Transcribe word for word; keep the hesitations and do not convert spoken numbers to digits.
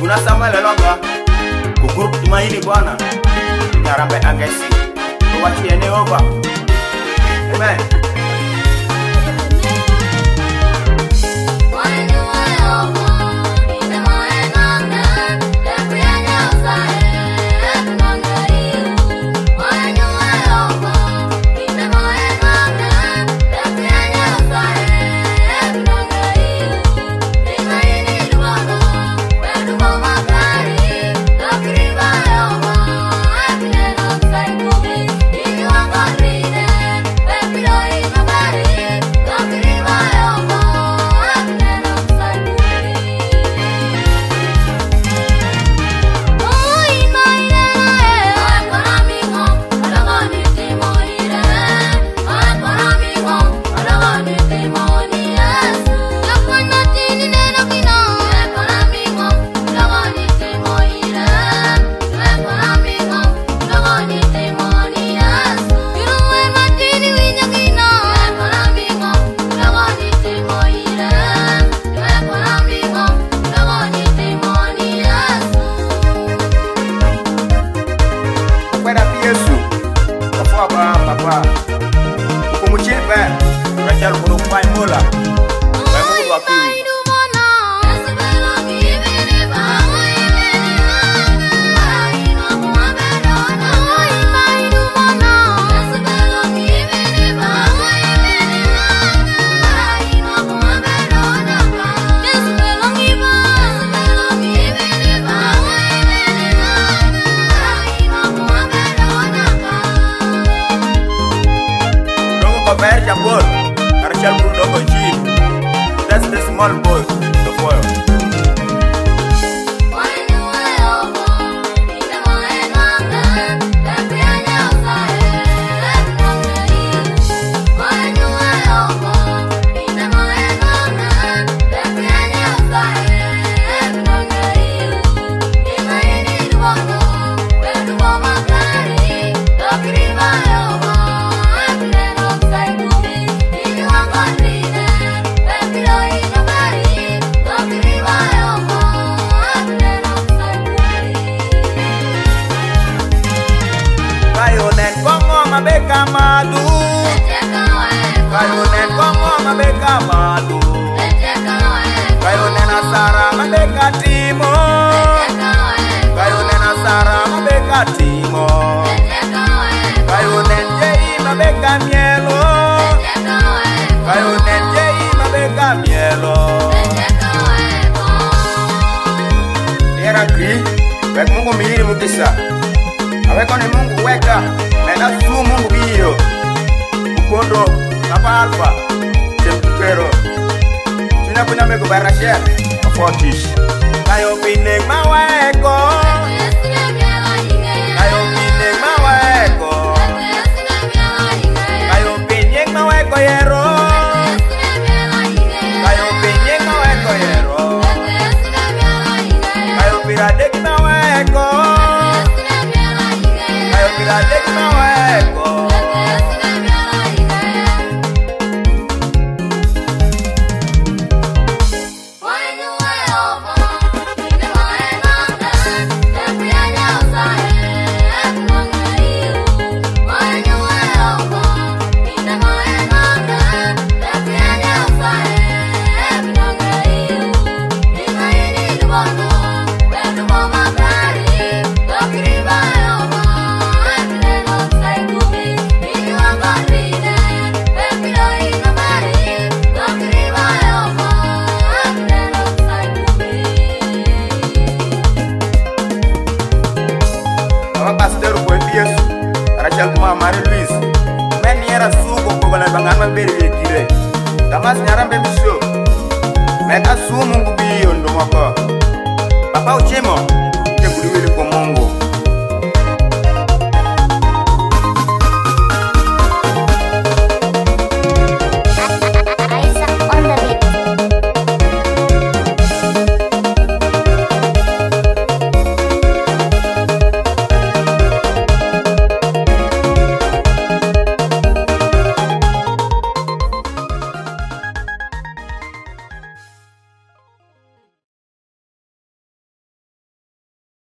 Tuna Samuel Elonga Kukurup Tumaini Bwana Nyarambe Angesi Tuwachi ene over. Amen. Papa, kumuchipe, rachel kurupai mula, bayi wakiu. Bear Jabor, Marshall Bruno G. That's the small boy, the foil. Mabeka madu, kayonen kongo mabeka madu, kayonen asara mabeka timo, kayonen asara mabeka timo, kayonen jei mabeka mielo, kayonen jei mabeka mielo. Era kri, bek mungu mihiri mukisa, aweko ni mungu weka. Mena su mungu biyo Ukondo Napa alfa Tempero Sina kuna mego barasher Afortish Kayo pinek maweko Kayo pinek maweko Kayo pinek maweko yero Kayo pinek maweko yero Kayo piradek maweko Kayo piradek maweko Marie Louise, men yera suko ko bala bangan ma beri dire. Damas nyara